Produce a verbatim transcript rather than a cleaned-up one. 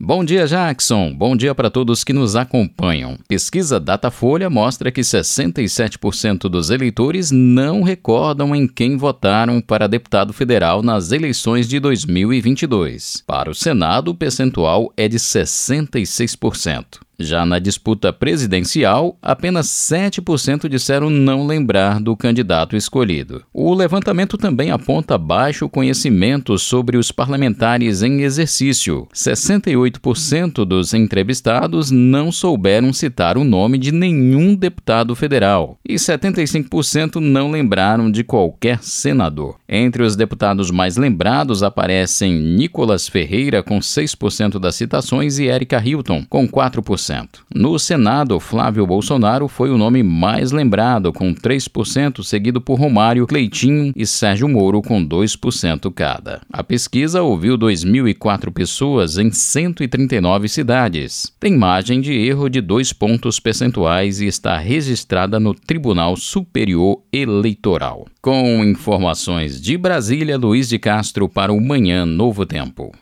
Bom dia, Jackson. Bom dia para todos que nos acompanham. Pesquisa Datafolha mostra que sessenta e sete por cento dos eleitores não recordam em quem votaram para deputado federal nas eleições de dois mil e vinte e dois. Para o Senado, o percentual é de sessenta e seis por cento. Já na disputa presidencial, apenas sete por cento disseram não lembrar do candidato escolhido. O levantamento também aponta baixo conhecimento sobre os parlamentares em exercício. sessenta e oito por cento dos entrevistados não souberam citar o nome de nenhum deputado federal e setenta e cinco por cento não lembraram de qualquer senador. Entre os deputados mais lembrados aparecem Nicolas Ferreira, com seis por cento das citações, e Erika Hilton, com quatro por cento. No Senado, Flávio Bolsonaro foi o nome mais lembrado, com três por cento, seguido por Romário, Cleitinho e Sérgio Moro, com dois por cento cada. A pesquisa ouviu dois mil e quatro pessoas em cento e trinta e nove cidades. Tem margem de erro de dois pontos percentuais e está registrada no Tribunal Superior Eleitoral. Com informações de Brasília, Luiz de Castro para o Manhã Novo Tempo.